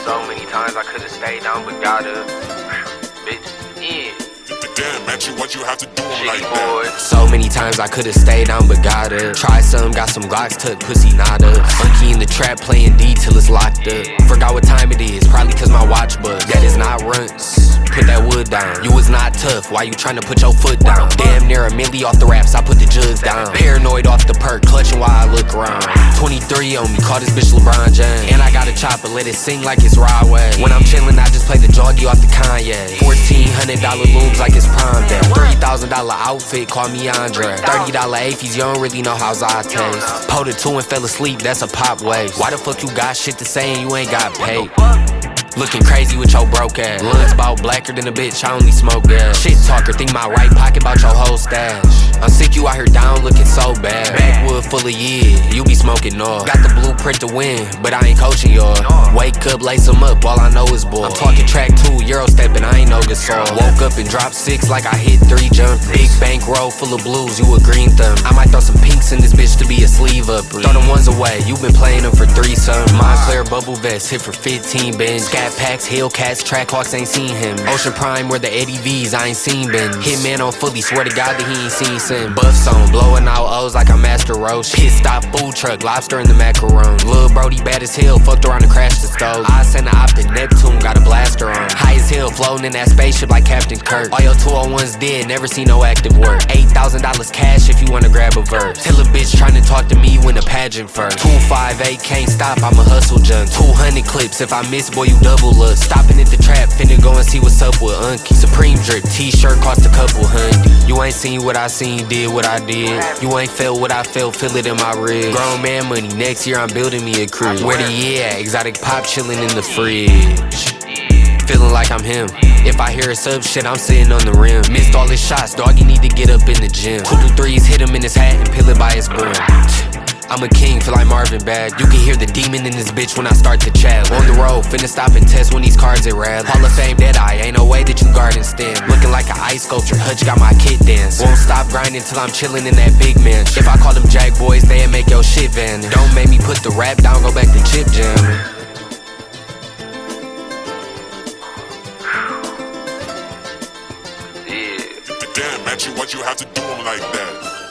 So many times I could've stayed down, but gotta. Bitch, yeah. Damn, Matthew, why'd you have to do him like Boy. that? So many times I could've stayed down, but gotta. Try some, got some Glocks, took pussy nada. Monkey in the trap, playing D till it's locked up. Forgot what time it is, probably cause my watch buzzed. That is not runts. Put that wood down. You was not tough, why you tryna put your foot down? Damn near a milli off the raps, I put the jugs down. Paranoid off the perk, clutching while I look around. 23 on me, call this bitch LeBron James. And I got a chopper, let it sing like it's Rodway. When I'm chillin', I just play the joggy off the Kanye. $1,400 loops like it's prom day. $30,000 outfit, call me Andre. $30 AFs, you don't really know how I taste. Pulled a 2 and fell asleep, that's a pop waste. Why the fuck you got shit to say and you ain't got paid? Looking crazy with your broke ass. Lungs bout blacker than a bitch, I only smoke gas. Shit talker, think my right pocket bout your whole stash. I'm sick, you out here down looking so bad. Backwood full of you be smoking all. Got the blueprint to win, but I ain't coaching y'all. Wake up, lace them up, all I know is ball. I'm talking track 2, Euro stepping, I ain't no Gasol. Woke up and dropped 6 like I hit 3 jump. Big bankroll full of blues, you a green thumb. I might throw some pinks in this bitch to be a sleeve up. Throw them ones away, you been playing them for 3 some. Montclair bubble vest, hit for 15 bins. Scat packs, Hellcats, Trackhawks, ain't seen him. Ocean Prime where the Eddie V's, I ain't seen been. Hitman on fully, swear to God that he ain't seen sin. Buffs on, blowing out O's like I'm Master Roach. Pit stop, food truck, lobster in the macaron. Lil' Brody bad as hell, fucked around and crashed the stove. I sent the op to Neptune, got a blaster on. High as hell, floating in that spaceship like Captain Kirk. All your 201s dead, never seen no active work. $8,000 cash if you wanna grab a verse. Tell a bitch tryna talk to me when the pageant first. 258 can't stop, I'm a hustle junk. 200 clips, if I miss, boy, you double up. Stopping at the trap, finna go and see what's up with Unky. Supreme drip, t-shirt cost a couple $100. You ain't seen what I seen, did what I did. You ain't felt what I felt, feel it in my ribs. Grown man money, next year I'm building me a crib. Where the year at? Exotic pop chillin' in the fridge. Feeling like I'm him. If I hear a sub shit, I'm sitting on the rim. Missed all his shots, dog, you need to get up in the gym. 2 to 3s, hit him in his hat and peel it by his brim. I'm a king, feel like Marvin bad. You can hear the demon in this bitch when I start to chat. On the road, finna stop and test when these cards at rad. Hall of Fame dead eye, ain't no way that you guard and stand. Looking like an ice sculpture, Hutch got my kid dance. Won't stop grinding till I'm chillin' in that big man. If I call them Jack boys, they'll make your shit vanish. Don't make me put the rap down, go back to chip jamming. Damn, Matthew, why'd you have to do him like that?